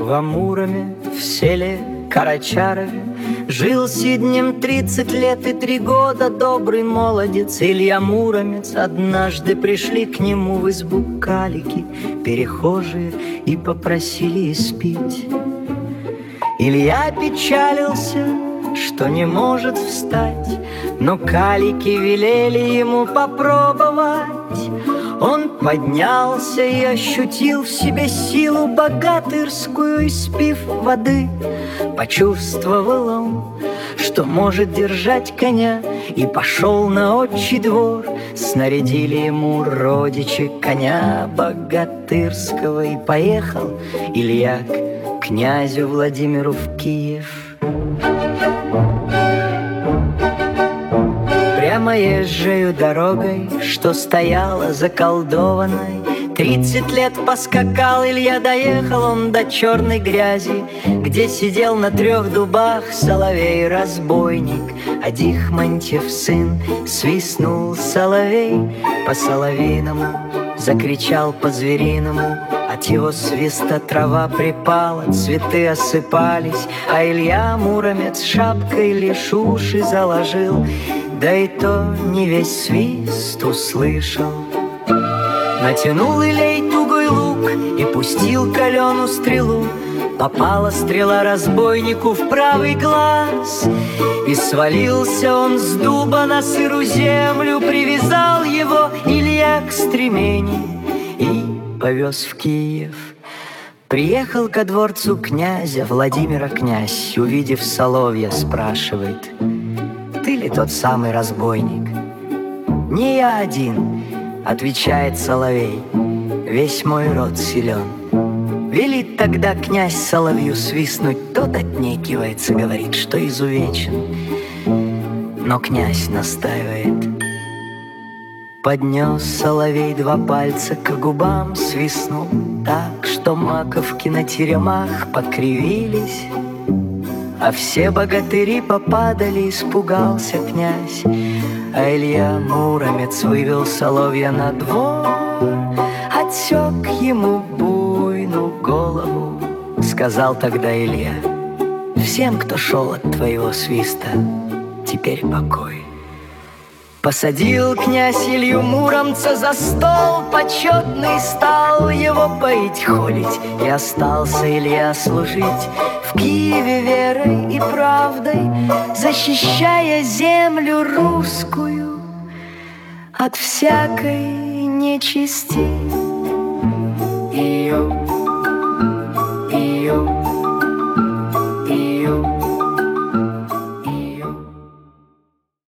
В Амуроме, в селе Карачарове, жил Сиднем 30 лет и 3 года добрый молодец Илья Муромец. Однажды пришли к нему в избу калики перехожие и попросили испить. Илья печалился, что не может встать, но калики велели ему попробовать. Он поднялся и ощутил в себе силу богатырскую, испив воды. Почувствовал он, что может держать коня, и пошел на отчий двор. Снарядили ему родичи коня богатырского, и поехал Илья к князю Владимиру в Киев. Прямо езжею дорогой, что стояла заколдованной, 30 лет поскакал Илья, доехал он до черной грязи, где сидел на 3 дубах соловей-разбойник. А Дихмантьев сын свистнул соловей, по-соловиному закричал по-звериному. От его свиста трава припала, цветы осыпались, а Илья Муромец шапкой лишь уши заложил, да и то не весь свист услышал. Натянул Илей тугой лук и пустил каленую стрелу. Попала стрела разбойнику в правый глаз, и свалился он с дуба на сырую землю. Привязал его Илья к стремени и повез в Киев. Приехал ко дворцу князя Владимира князь, увидев соловья, спрашивает: «Ты ли тот самый разбойник?» «Не я один», — отвечает соловей, — «весь мой род силен». Велит тогда князь соловью свистнуть, тот отнекивается, говорит, что изувечен. Но князь настаивает. Поднес соловей 2 пальца к губам, свистнул так, что маковки на теремах покривились. А все богатыри попадали, испугался князь. А Илья Муромец вывел соловья на двор, отсек ему буйную голову. Сказал тогда Илья: «Всем, кто шел от твоего свиста, теперь покой». Посадил князь Илью Муромца за стол почетный, стал его поить, холить, и остался Илья служить в Киеве верой и правдой, защищая землю русскую от всякой нечисти. Ее